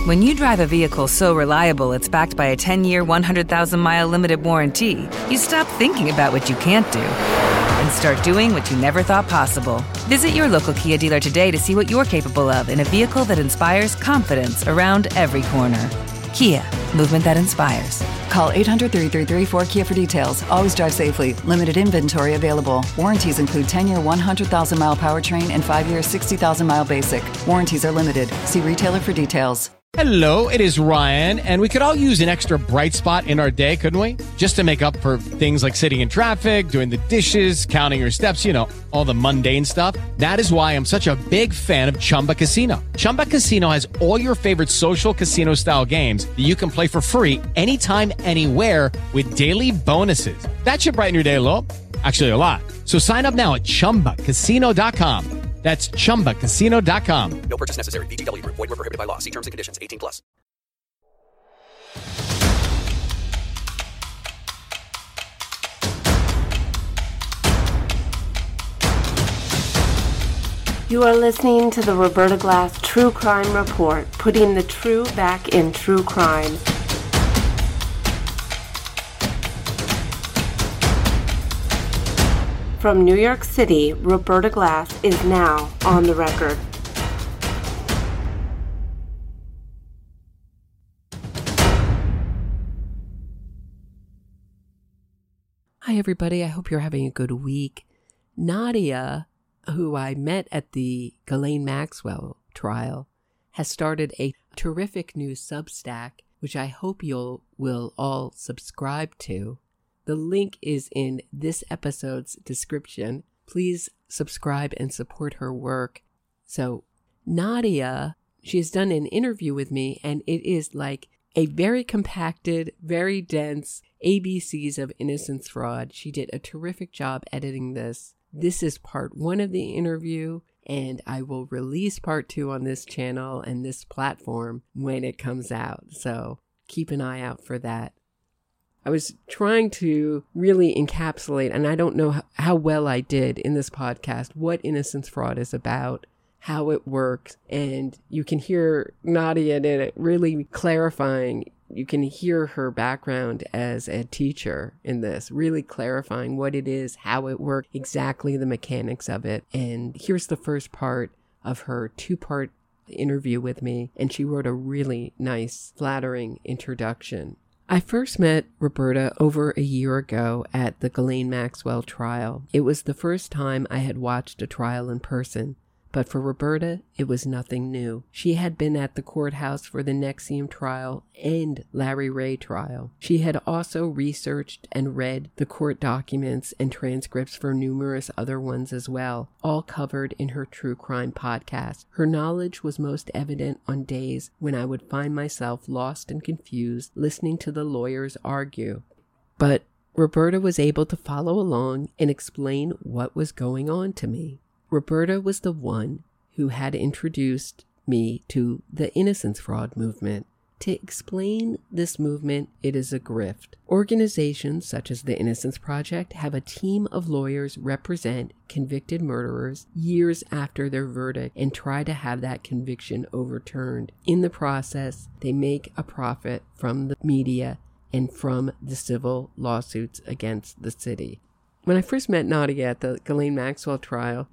When you drive a vehicle so reliable it's backed by a 10-year, 100,000-mile limited warranty, you stop thinking about what you can't do and start doing what you never thought possible. Visit your local Kia dealer today to see what you're capable of in a vehicle that inspires confidence around every corner. Kia, movement that inspires. Call 800-333-4KIA for details. Always drive safely. Limited inventory available. Warranties include 10-year 100,000-mile powertrain and 5-year 60,000-mile basic. Warranties are limited. See retailer for details. Hello, it is Ryan, and we could all use an extra bright spot in our day, couldn't we? Just to make up for things like sitting in traffic, doing the dishes, counting your steps, all the mundane stuff. That is why I'm such a big fan of Chumba Casino. Chumba Casino has all your favorite social casino-style games that you can play for free anytime, anywhere with daily bonuses. That should brighten your day a little. Actually, a lot. So sign up now at ChumbaCasino.com. That's ChumbaCasino.com. No purchase necessary. VGW Group. Void where prohibited by law. See terms and conditions. 18+. You are listening to the Roberta Glass True Crime Report, putting the true back in true crime. From New York City, Roberta Glass is now on the record. Hi, everybody. I hope you're having a good week. Nadia, who I met at the Ghislaine Maxwell trial, has started a terrific new Substack, which I hope will all subscribe to. The link is in this episode's description. Please subscribe and support her work. So Nadia, she has done an interview with me, and it is like a very compacted, very dense ABCs of innocence fraud. She did a terrific job editing this. This is part 1 of the interview, and I will release part 2 on this channel and this platform when it comes out. So keep an eye out for that. I was trying to really encapsulate, and I don't know how well I did in this podcast, what innocence fraud is about, how it works. And you can hear Nadia in it really clarifying. You can hear her background as a teacher in this, really clarifying what it is, how it works, exactly the mechanics of it. And here's the first part of her 2-part interview with me. And she wrote a really nice, flattering introduction. I first met Roberta over a year ago at the Ghislaine Maxwell trial. It was the first time I had watched a trial in person, but for Roberta, it was nothing new. She had been at the courthouse for the NXIVM trial and Larry Ray trial. She had also researched and read the court documents and transcripts for numerous other ones as well, all covered in her true crime podcast. Her knowledge was most evident on days when I would find myself lost and confused listening to the lawyers argue. But Roberta was able to follow along and explain what was going on to me. Roberta was the one who had introduced me to the innocence fraud movement. To explain this movement, it is a grift. Organizations such as the Innocence Project have a team of lawyers represent convicted murderers years after their verdict and try to have that conviction overturned. In the process, they make a profit from the media and from the civil lawsuits against the city. When I first met Nadia at the Ghislaine Maxwell trial,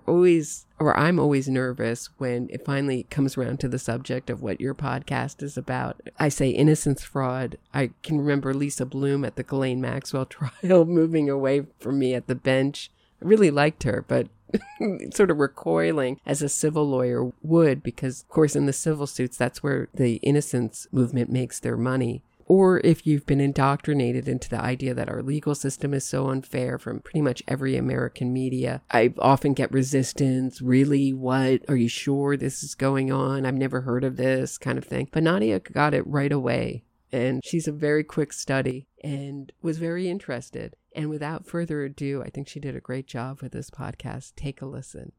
I'm always nervous when it finally comes around to the subject of what your podcast is about. I say innocence fraud. I can remember Lisa Bloom at the Ghislaine Maxwell trial moving away from me at the bench. I really liked her, but sort of recoiling as a civil lawyer would, because, of course, in the civil suits, that's where the innocence movement makes their money. Or if you've been indoctrinated into the idea that our legal system is so unfair from pretty much every American media, I often get resistance. Really? What? Are you sure this is going on? I've never heard of this kind of thing. But Nadia got it right away. And she's a very quick study and was very interested. And without further ado, I think she did a great job with this podcast. Take a listen.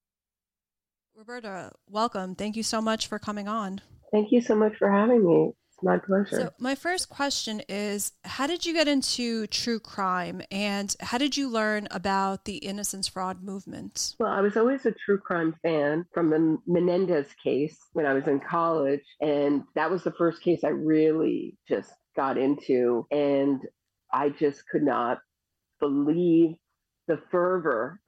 Roberta, welcome. Thank you so much for coming on. Thank you so much for having me. My pleasure. So my first question is, how did you get into true crime, and how did you learn about the innocence fraud movement? Well, I was always a true crime fan from the Menendez case when I was in college. And that was the first case I really just got into. And I just could not believe the fervor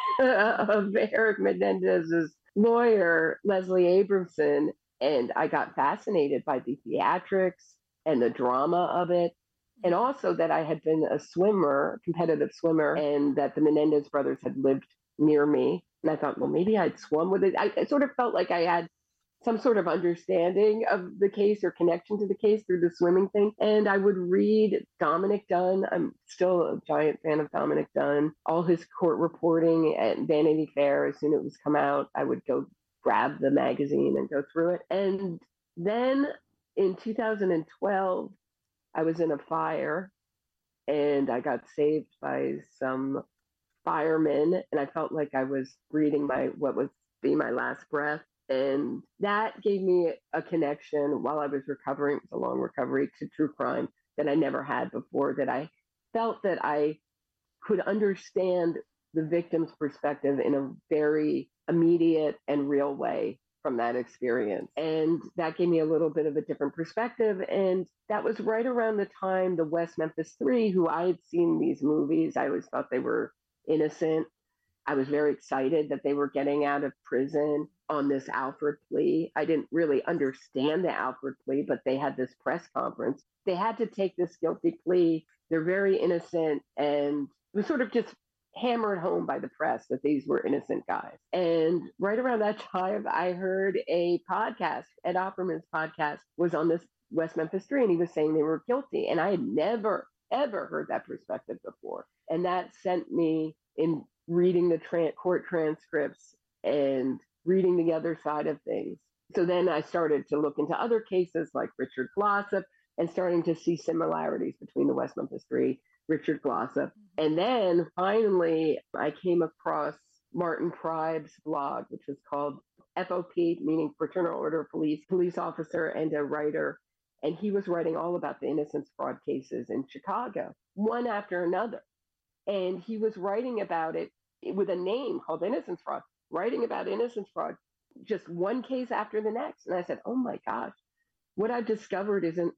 of Eric Menendez's lawyer, Leslie Abramson. And I got fascinated by the theatrics and the drama of it. And also that I had been a swimmer, competitive swimmer, and that the Menendez brothers had lived near me. And I thought, well, maybe I'd swum with it. I sort of felt like I had some sort of understanding of the case or connection to the case through the swimming thing. And I would read Dominic Dunn. I'm still a giant fan of Dominic Dunn. All his court reporting at Vanity Fair, as soon as it was come out, I would go grab the magazine and go through it. And then in 2012, I was in a fire and I got saved by some firemen, and I felt like I was breathing what would be my last breath. And that gave me a connection while I was recovering. It was a long recovery, to true crime that I never had before, that I felt that I could understand the victim's perspective in a very immediate and real way from that experience. And that gave me a little bit of a different perspective. And that was right around the time the West Memphis Three, who I had seen these movies, I always thought they were innocent. I was very excited that they were getting out of prison on this Alford plea. I didn't really understand the Alford plea, but they had this press conference. They had to take this guilty plea. They're very innocent, and it was sort of just hammered home by the press that these were innocent guys. And right around that time, I heard a podcast. Ed Opperman's podcast was on this West Memphis Three, and he was saying they were guilty. And I had never, ever heard that perspective before. And that sent me in reading the court transcripts and reading the other side of things. So then I started to look into other cases like Richard Glossip and starting to see similarities between the West Memphis Three, Richard Glossip. And then finally, I came across Martin Pribe's blog, which was called FOP, meaning Fraternal Order of police officer and a writer. And he was writing all about the innocence fraud cases in Chicago, one after another. And he was writing about it with a name called innocence fraud, writing about innocence fraud, just one case after the next. And I said, oh my gosh, what I've discovered isn't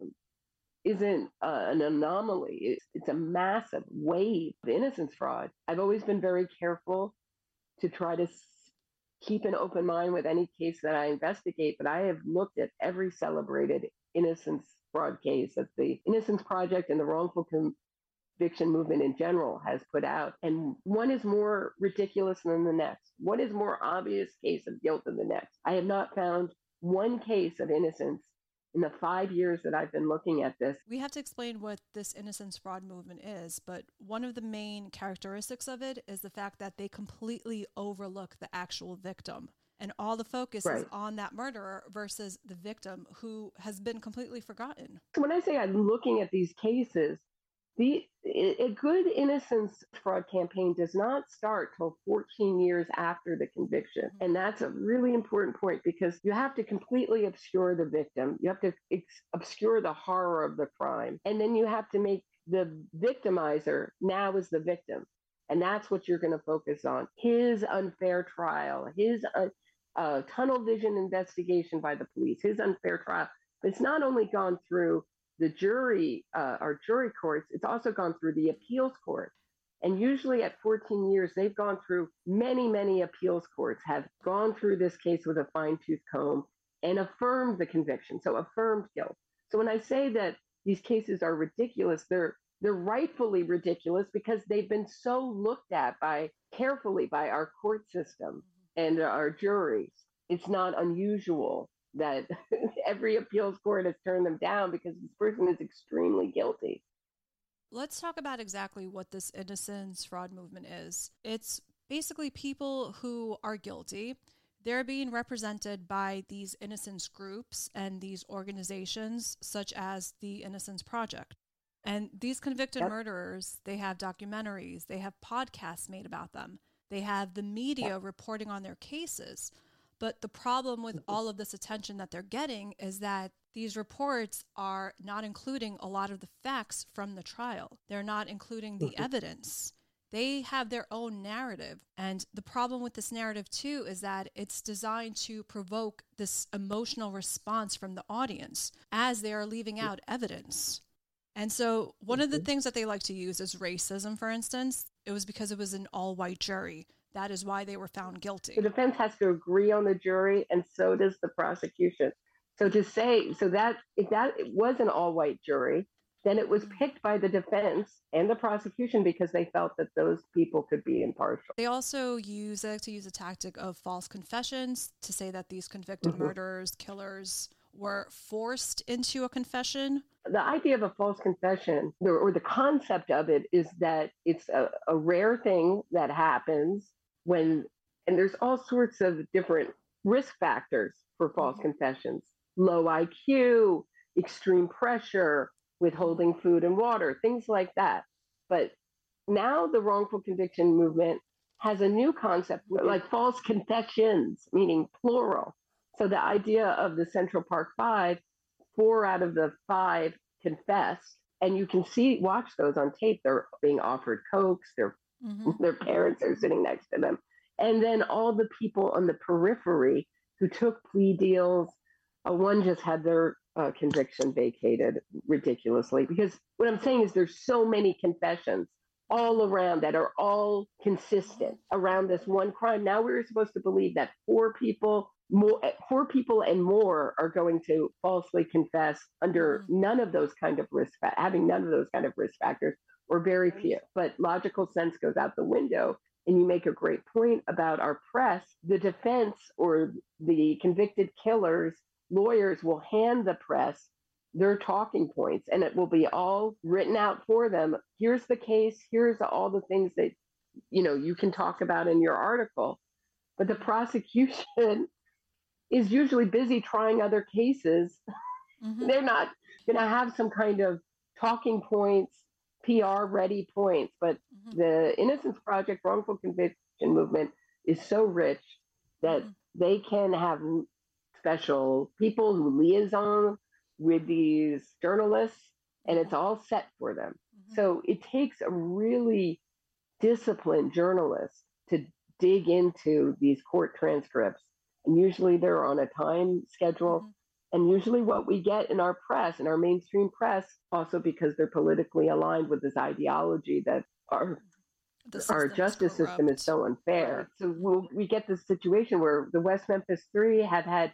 an anomaly. It's a massive wave of innocence fraud. I've always been very careful to try to keep an open mind with any case that I investigate, but I have looked at every celebrated innocence fraud case that the Innocence Project and the wrongful conviction movement in general has put out. And one is more ridiculous than the next. One is more obvious case of guilt than the next. I have not found one case of innocence in the 5 years that I've been looking at this. We have to explain what this innocence fraud movement is, but one of the main characteristics of it is the fact that they completely overlook the actual victim. And all the focus is on that murderer versus the victim, who has been completely forgotten. So when I say I'm looking at these cases, a good innocence fraud campaign does not start till 14 years after the conviction. And that's a really important point, because you have to completely obscure the victim. You have to obscure the horror of the crime. And then you have to make the victimizer now is the victim. And that's what you're going to focus on. His unfair trial, his tunnel vision investigation by the police, his unfair trial. It's not only gone through the jury, our jury courts, it's also gone through the appeals court. And usually at 14 years, they've gone through many appeals courts, have gone through this case with a fine-tooth comb and affirmed the conviction, so affirmed guilt. So when I say that these cases are ridiculous, they're rightfully ridiculous because they've been so looked at carefully by our court system and our juries. It's not unusual that every appeals court has turned them down because this person is extremely guilty. Let's talk about exactly what this innocence fraud movement is. It's basically people who are guilty. They're being represented by these innocence groups and these organizations such as the Innocence Project. And these convicted murderers, they have documentaries, they have podcasts made about them. They have the media reporting on their cases. But the problem with all of this attention that they're getting is that these reports are not including a lot of the facts from the trial. They're not including the evidence. They have their own narrative. And the problem with this narrative, too, is that it's designed to provoke this emotional response from the audience as they are leaving out evidence. And so one of the things that they like to use is racism, for instance. It was because it was an all-white jury. That is why they were found guilty. The defense has to agree on the jury, and so does the prosecution. So to say, so that if that it was an all-white jury, then it was picked by the defense and the prosecution because they felt that those people could be impartial. They also use a tactic of false confessions to say that these convicted murderers, killers, were forced into a confession. The idea of a false confession, or the concept of it, is that it's a rare thing that happens when, and there's all sorts of different risk factors for false confessions. Low IQ, extreme pressure, withholding food and water, things like that. But now the wrongful conviction movement has a new concept, like false confessions, meaning plural. So the idea of the Central Park Five, 4 out of the 5 confessed, and you can watch those on tape. They're being offered Cokes, their parents are sitting next to them. And then all the people on the periphery who took plea deals, one just had their conviction vacated ridiculously. Because what I'm saying is there's so many confessions all around that are all consistent around this one crime. Now we're supposed to believe that 4 people and more are going to falsely confess under none of those kind of having none of those kind of risk factors, or very few. But logical sense goes out the window. And you make a great point about our press. The defense or the convicted killers' lawyers will hand the press their talking points, and it will be all written out for them. Here's the case. Here's all the things that, you can talk about in your article. But the prosecution is usually busy trying other cases. They're not going to have some kind of talking points, PR ready points. But the Innocence Project wrongful conviction movement is so rich that they can have special people who liaison with these journalists, and it's all set for them. So it takes a really disciplined journalist to dig into these court transcripts. And usually they're on a time schedule. And usually what we get in our press, in our mainstream press, also because they're politically aligned with this ideology that our justice system is so unfair. Right. So we get this situation where the West Memphis Three have had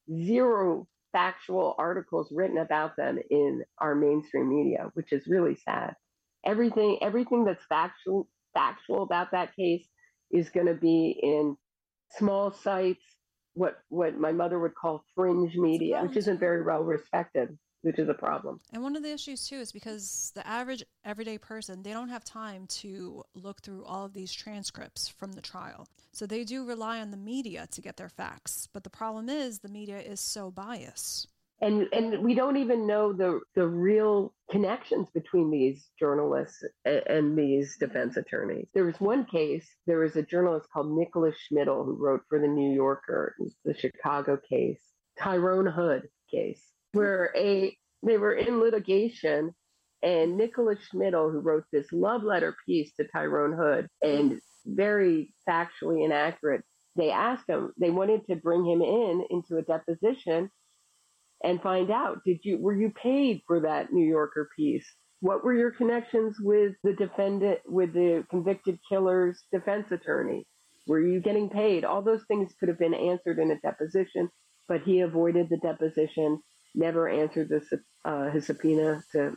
0 factual articles written about them in our mainstream media, which is really sad. Everything that's factual about that case is going to be in small sites, what my mother would call fringe media, which isn't very well respected, which is a problem. And one of the issues too is because the average everyday person, they don't have time to look through all of these transcripts from the trial. So they do rely on the media to get their facts. But the problem is the media is so biased. And we don't even know the real connections between these journalists and these defense attorneys. There was one case, there was a journalist called Nicholas Schmidl who wrote for The New Yorker, the Chicago case, Tyrone Hood case, where they were in litigation, and Nicholas Schmidl, who wrote this love letter piece to Tyrone Hood, and very factually inaccurate, they asked him, they wanted to bring him into a deposition and find out, were you paid for that New Yorker piece? What were your connections with the defendant, with the convicted killer's defense attorney? Were you getting paid? All those things could have been answered in a deposition, but he avoided the deposition, never answered his subpoena to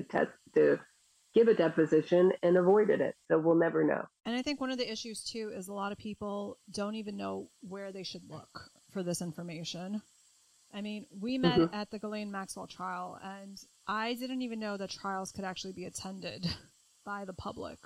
give a deposition, and avoided it. So we'll never know. And I think one of the issues too is a lot of people don't even know where they should look for this information. I mean, we met at the Ghislaine Maxwell trial, and I didn't even know that trials could actually be attended by the public.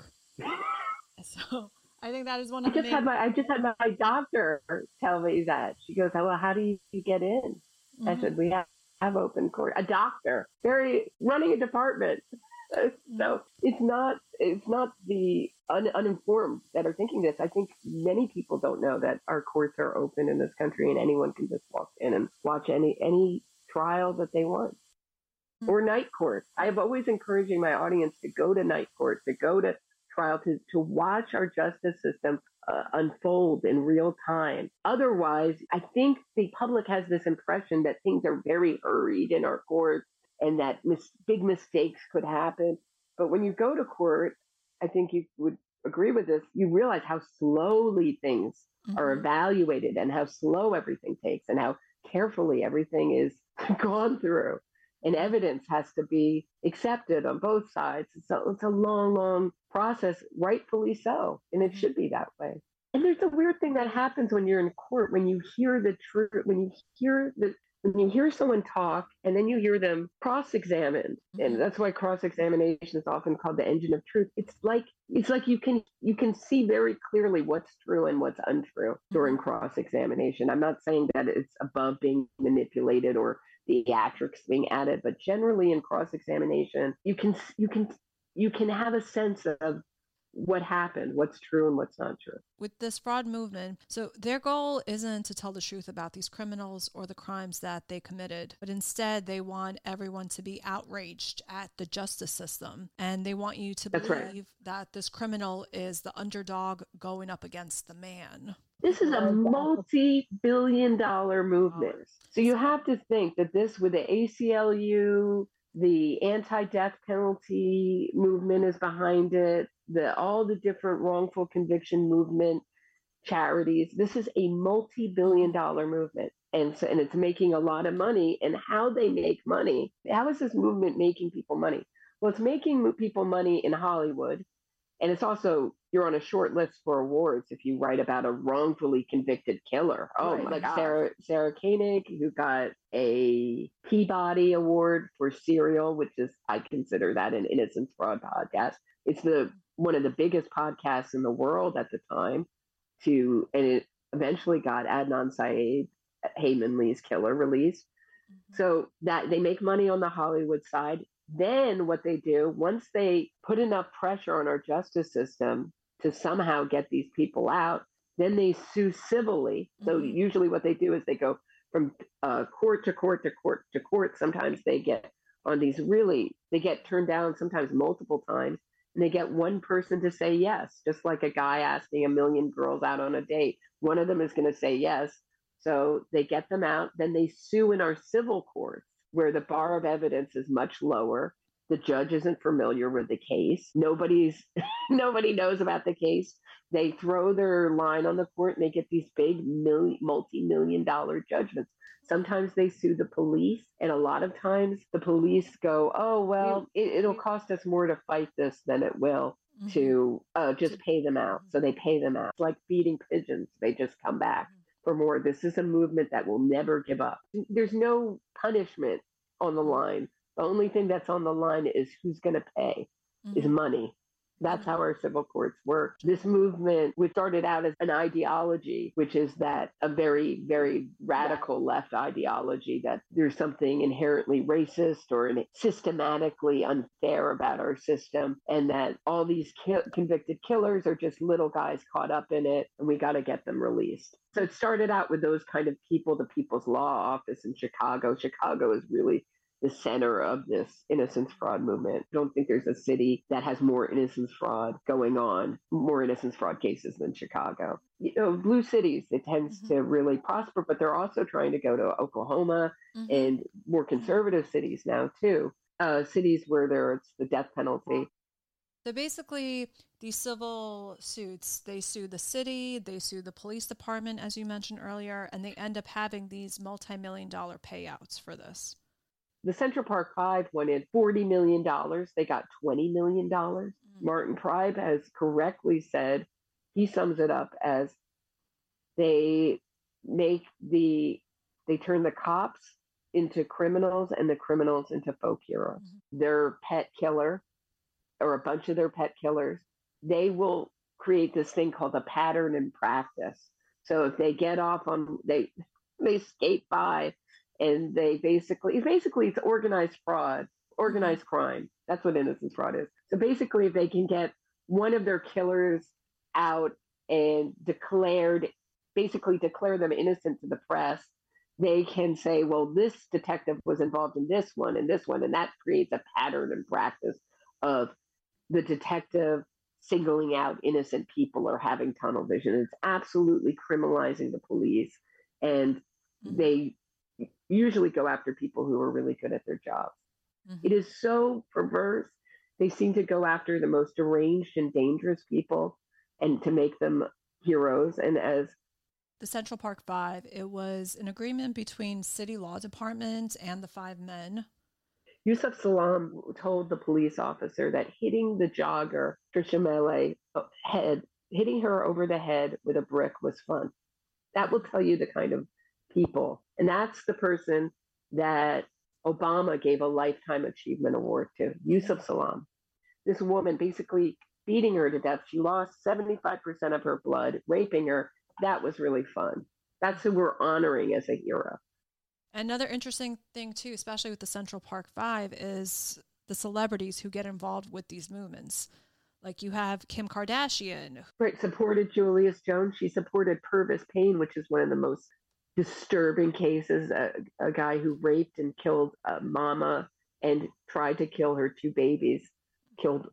So I think that is one of I just had my doctor tell me that. She goes, well, how do you get in? I said, we have open court. A doctor, running a department. So it's not the uninformed that are thinking this. I think many people don't know that our courts are open in this country and anyone can just walk in and watch any trial that they want. Or night court. I have always encouraging my audience to go to night court, to go to trial, to watch our justice system unfold in real time. Otherwise, I think the public has this impression that things are very hurried in our courts and that big mistakes could happen. But when you go to court, I think you would agree with this, you realize how slowly things are evaluated and how slow everything takes and how carefully everything is gone through. And evidence has to be accepted on both sides. It's a long, long process, rightfully so. And it should be that way. And there's a weird thing that happens when you're in court, when you hear the truth, when you hear someone talk and then you hear them cross-examined. And that's why cross-examination is often called the engine of truth. It's like you can see very clearly what's true and what's untrue during cross-examination. I'm not saying that it's above being manipulated or theatrics being added, but generally in cross-examination, you can have a sense of what happened, what's true and what's not true. With this fraud movement, so their goal isn't to tell the truth about these criminals or the crimes that they committed, but instead they want everyone to be outraged at the justice system. And they want you to believe that this criminal is the underdog going up against the man. This is a multi-billion-dollar movement. So you have to think that this, with the ACLU, the anti-death penalty movement is behind it, all the different wrongful conviction movement charities. This is a multi-billion-dollar movement. And it's making a lot of money. And how they make money, how is this movement making people money? Well, it's making people money in Hollywood. And it's also, you're on a short list for awards if you write about a wrongfully convicted killer. Oh, right, like Sarah Koenig, who got a Peabody Award for Serial, which is, I consider that an innocence fraud podcast. It's one of the biggest podcasts in the world at the time. And it eventually got Adnan Syed, Hae-Min Lee's killer, released. So that they make money on the Hollywood side. Then what they do, once they put enough pressure on our justice system to somehow get these people out, then they sue civilly. So usually what they do is they go from court to court to court to court. Sometimes they get they get turned down sometimes multiple times, and they get one person to say yes, just like a guy asking a million girls out on a date. One of them is going to say yes. So they get them out. Then they sue in our civil courts, where the bar of evidence is much lower. The judge isn't familiar with the case. Nobody knows about the case. They throw their line on the court and they get these big multi-million-dollar judgments. Sometimes they sue the police, and a lot of times the police go, oh, well, it'll cost us more to fight this than it will to just pay them out. So they pay them out. It's like feeding pigeons. They just come back for more. This is a movement that will never give up. There's no punishment on the line. The only thing that's on the line is who's going to pay, is money. That's how our civil courts work. This movement, which started out as an ideology, which is that a very, very radical left ideology, that there's something inherently racist or systematically unfair about our system, and that all these convicted killers are just little guys caught up in it, and we got to get them released. So it started out with those kind of people, the People's Law Office in Chicago. Chicago is really the center of this innocence fraud movement. I don't think there's a city that has more innocence fraud going on, more innocence fraud cases than Chicago. Blue cities, it tends to really prosper, but they're also trying to go to Oklahoma and more conservative cities now too, cities where it's the death penalty. So basically, these civil suits, they sue the city, they sue the police department, as you mentioned earlier, and they end up having these multi-million-dollar payouts for this. The Central Park Five wanted $40 million. They got $20 million. Martin Tribe has correctly said, he sums it up as they turn the cops into criminals and the criminals into folk heroes. Their pet killer, or a bunch of their pet killers, they will create this thing called a pattern in practice. So if they get off on, they skate by, and they basically it's organized fraud, organized crime. That's what innocence fraud is. So basically, if they can get one of their killers out and basically declare them innocent to the press, they can say, well, this detective was involved in this one and this one. And that creates a pattern and practice of the detective singling out innocent people or having tunnel vision. It's absolutely criminalizing the police. And they usually go after people who are really good at their jobs. It is so perverse. They seem to go after the most deranged and dangerous people and to make them heroes. And as the Central Park Five, it was an agreement between city law department and the five men. Yusuf Salam told the police officer that hitting the jogger, Trisha Melee, hitting her over the head with a brick was fun. That will tell you the kind of people. And that's the person that Obama gave a Lifetime Achievement Award to, Yusuf Salam. This woman basically beating her to death. She lost 75% of her blood, raping her. That was really fun. That's who we're honoring as a hero. Another interesting thing, too, especially with the Central Park Five, is the celebrities who get involved with these movements. Like you have Kim Kardashian. Right, supported Julius Jones. She supported Purvis Payne, which is one of the most disturbing cases. A guy who raped and killed a mama and tried to kill her two babies, killed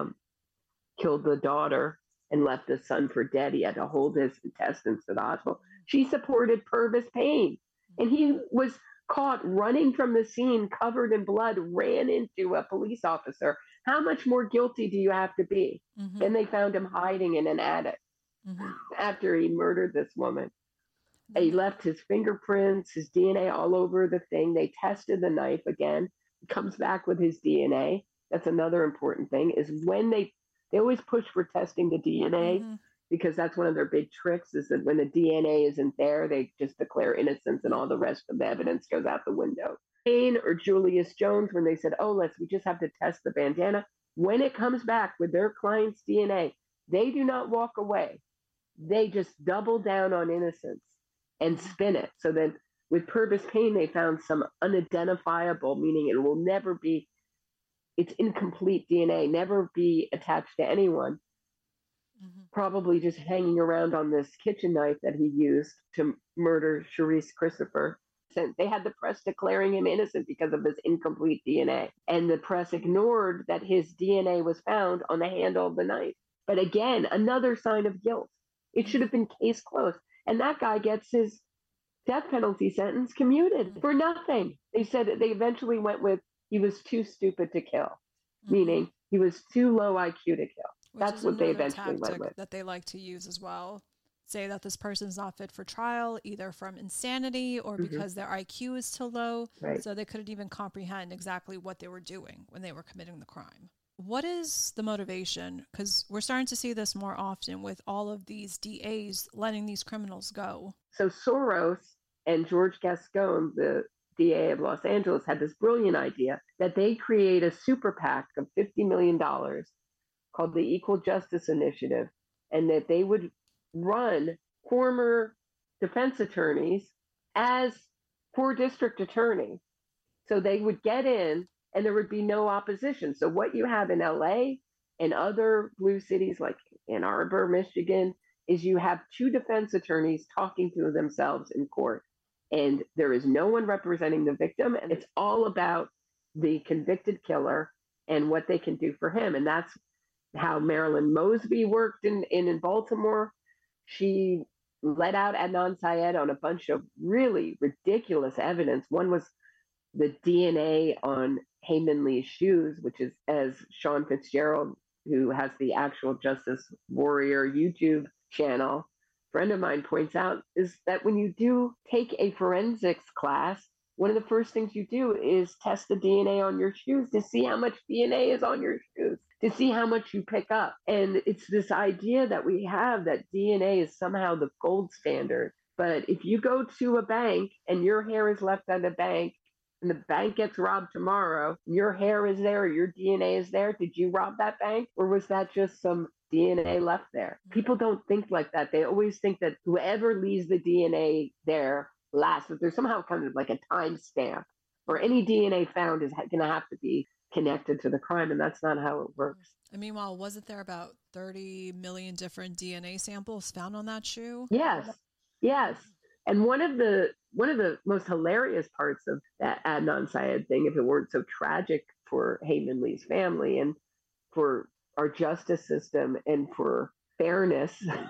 the daughter and left the son for dead. He had to hold his intestines to the hospital. She supported Purvis Payne. And he was caught running from the scene covered in blood, ran into a police officer. How much more guilty do you have to be? Then they found him hiding in an attic after he murdered this woman. He left his fingerprints, his DNA all over the thing. They tested the knife again. It comes back with his DNA. That's another important thing, is when they always push for testing the DNA. Because that's one of their big tricks, is that when the DNA isn't there, they just declare innocence and all the rest of the evidence goes out the window. Payne or Julius Jones, when they said, we just have to test the bandana, when it comes back with their client's DNA, they do not walk away. They just double down on innocence and spin it. So then with Purvis Payne, they found some unidentifiable, meaning it will never be, it's incomplete DNA, never be attached to anyone. Probably just hanging around on this kitchen knife that he used to murder Sharice Christopher. They had the press declaring him innocent because of his incomplete DNA. And the press ignored that his DNA was found on the handle of the knife. But again, another sign of guilt. It should have been case closed. And that guy gets his death penalty sentence commuted for nothing. They said they eventually went with he was too stupid to kill, meaning he was too low IQ to kill. That's what they eventually went with. That they like to use as well. Say that this person's not fit for trial, either from insanity or because their IQ is too low. Right. So they couldn't even comprehend exactly what they were doing when they were committing the crime. What is the motivation? Because we're starting to see this more often with all of these DAs letting these criminals go. So Soros and George Gascon, the DA of Los Angeles, had this brilliant idea that they create a super PAC of $50 million called the Equal Justice Initiative, and that they would run former defense attorneys as for district attorney. So they would get in and there would be no opposition. So what you have in LA and other blue cities like Ann Arbor, Michigan, is you have two defense attorneys talking to themselves in court. And there is no one representing the victim. And it's all about the convicted killer and what they can do for him. And that's how Marilyn Mosby worked in Baltimore. She let out Adnan Syed on a bunch of really ridiculous evidence. One was the DNA on Hae-Min Lee's shoes, which is, as Sean Fitzgerald, who has the Actual Justice Warrior YouTube channel, friend of mine points out, is that when you do take a forensics class, one of the first things you do is test the DNA on your shoes to see how much DNA is on your shoes, to see how much you pick up. And it's this idea that we have that DNA is somehow the gold standard. But if you go to a bank and your hair is left at a bank and the bank gets robbed tomorrow, your hair is there, your DNA is there, did you rob that bank? Or was that just some DNA left there? People don't think like that. They always think that whoever leaves the DNA there last, that there's somehow kind of like a time stamp, or any DNA found is going to have to be connected to the crime, and that's not how it works. And meanwhile, wasn't there about 30 million different DNA samples found on that shoe? Yes. And one of the most hilarious parts of that Adnan Syed thing, if it weren't so tragic for Hae Min Lee's family and for our justice system and for fairness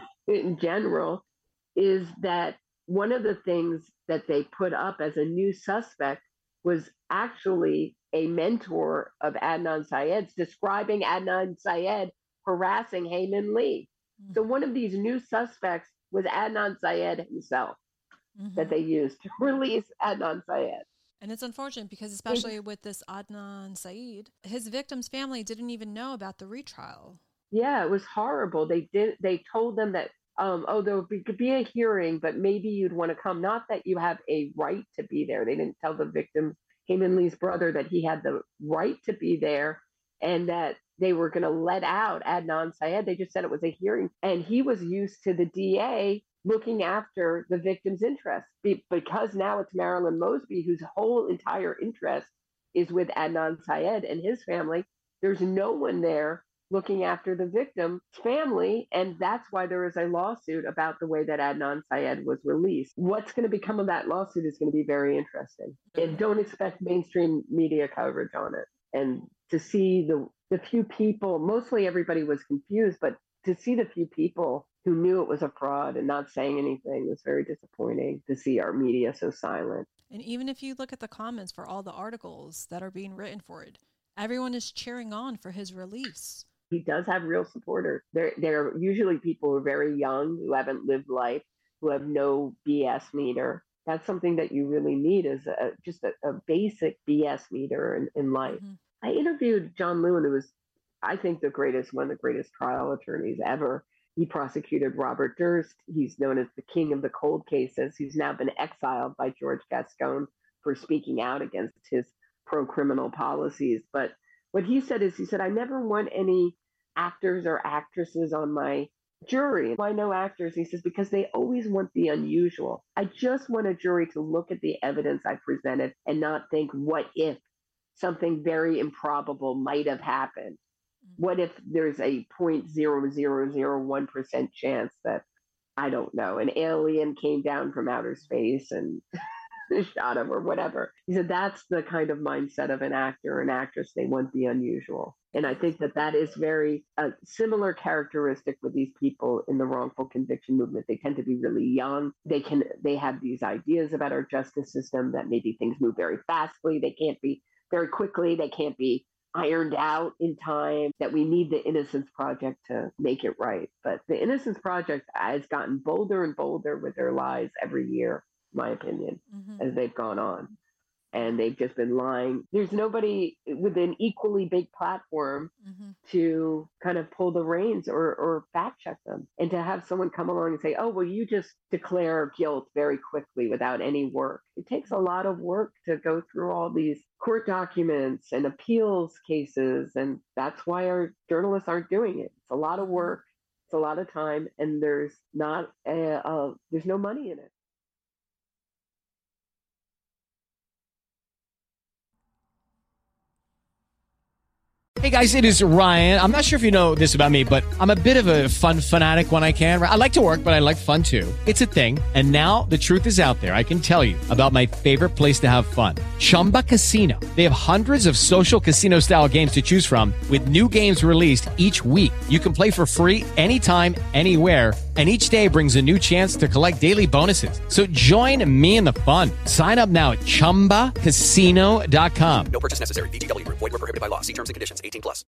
in general, is that one of the things that they put up as a new suspect was actually a mentor of Adnan Syed's, describing Adnan Syed harassing Hae Min Lee. So one of these new suspects was Adnan Syed himself that they used to release Adnan Syed. And it's unfortunate because especially with this Adnan Syed, his victim's family didn't even know about the retrial. Yeah, it was horrible. They told them that, could be a hearing, but maybe you'd want to come. Not that you have a right to be there. They didn't tell the victim, Hae Min Lee's brother, that he had the right to be there and that they were going to let out Adnan Syed. They just said it was a hearing. And he was used to the DA looking after the victim's interests, because now it's Marilyn Mosby, whose whole entire interest is with Adnan Syed and his family. There's no one there looking after the victim's family, and that's why there is a lawsuit about the way that Adnan Syed was released. What's going to become of that lawsuit is going to be very interesting. And don't expect mainstream media coverage on it. And to see the few people, mostly everybody was confused, but to see the few people who knew it was a fraud and not saying anything was very disappointing. To see our media so silent. And even if you look at the comments for all the articles that are being written for it, everyone is cheering on for his release. He does have real supporters. They're usually people who are very young, who haven't lived life, who have no BS meter. That's something that you really need, is just a basic BS meter in life. I interviewed John Lewin, who was, I think, one of the greatest trial attorneys ever. He prosecuted Robert Durst. He's known as the king of the cold cases. He's now been exiled by George Gascon for speaking out against his pro-criminal policies. But what he said, I never want any actors or actresses on my jury. Why no actors? He says, because they always want the unusual. I just want a jury to look at the evidence I presented and not think, what if something very improbable might have happened? What if there's a 0.0001% chance that, I don't know, an alien came down from outer space and shot him or whatever? He said that's the kind of mindset of an actor or an actress. They want the unusual. And I think that is very similar characteristic with these people in the wrongful conviction movement. They tend to be really young. They have these ideas about our justice system that maybe things move very fastly. They can't be very quickly. They can't be ironed out in time, that we need the Innocence Project to make it right. But the Innocence Project has gotten bolder and bolder with their lies every year, in my opinion, as they've gone on. And they've just been lying. There's nobody with an equally big platform to kind of pull the reins or fact check them. And to have someone come along and say, oh, well, you just declare guilt very quickly without any work. It takes a lot of work to go through all these court documents and appeals cases. And that's why our journalists aren't doing it. It's a lot of work. It's a lot of time. And there's no money in it. Hey guys, it is Ryan. I'm not sure if you know this about me, but I'm a bit of a fun fanatic when I can. I like to work, but I like fun too. It's a thing. And now the truth is out there. I can tell you about my favorite place to have fun. Chumba Casino. They have hundreds of social casino style games to choose from with new games released each week. You can play for free anytime, anywhere. And each day brings a new chance to collect daily bonuses. So join me in the fun. Sign up now at ChumbaCasino.com. No purchase necessary. VGW Group. Void where prohibited by law. See terms and conditions. 18+.